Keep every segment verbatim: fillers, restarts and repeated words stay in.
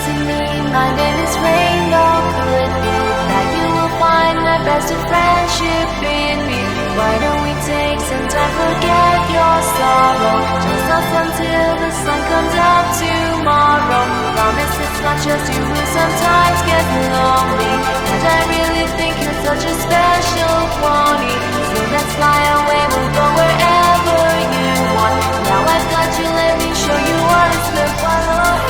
to me, my name is Rainbow. Could it be that you will find the best of friendship in me? Why don't we take some time, forget your sorrow? Just us until the sun comes up tomorrow. Promise it's not just you who sometimes get lonely, and I really think you're such a special pony. So let's fly away, we'll go wherever you want. Now I've got you, let me show you what it's good for.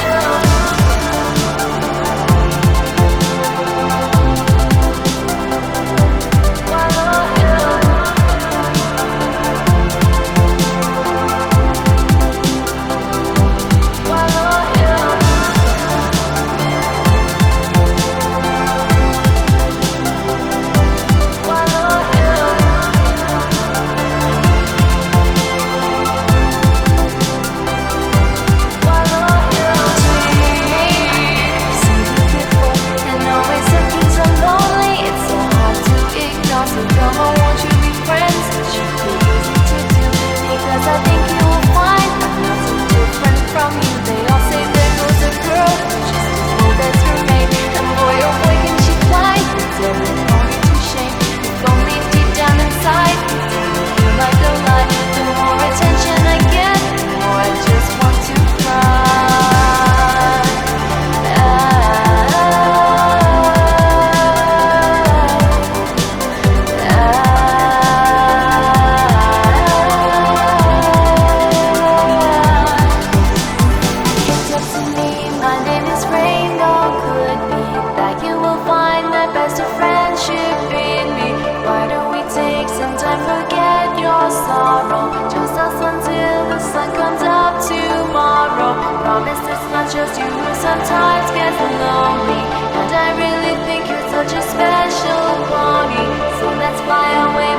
Just you who sometimes gets lonely, and I really think you're such a special pony. So let's fly away.